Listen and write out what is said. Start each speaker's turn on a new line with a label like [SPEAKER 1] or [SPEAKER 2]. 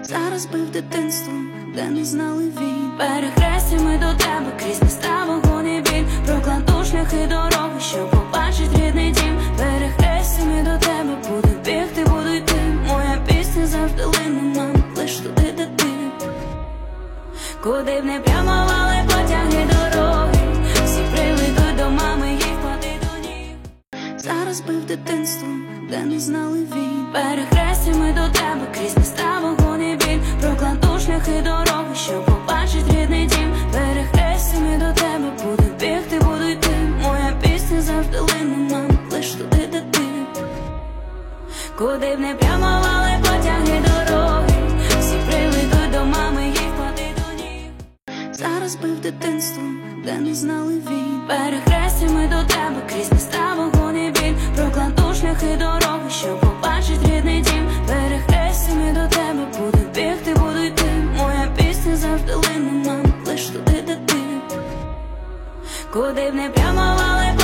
[SPEAKER 1] Зараз би в дитинство, де не знали війн, перехрестями до тебе крізь міста вогонь і біль, прокладу шляхи дороги, щоб побачить рідний дім. Перехрестями до тебе буду бігти, буду йти. Моя пісня завжди лине, мам, лиш туди, де ти. Куди б не прямували потяги дороги, всі приведуть до мами, їй впади до ніг. Зараз би в дитинство, де не знали війн, перехрестями до тебе крізь міста вогонь і біль, прокладу шляхи дороги, щоб побачить рідний дім. Перехрестями до тебе буду бігти, буду йти. Моя пісня завжди лине, мам, лиш туди, де ти. Куди б не прямували потяги дороги, всі приведуть до мами, їй впади до ніг. Зараз би в дитинство, де не знали війн, перехрестями до тебе крізь міста вогонь і біль, прокладу шляхи дороги, щоб побачить рідний дім. Перехрестями до тебе буду бігти, буду йти. Моя пісня завжди лине, мам, лиш туди, де ти. Куди б не прямували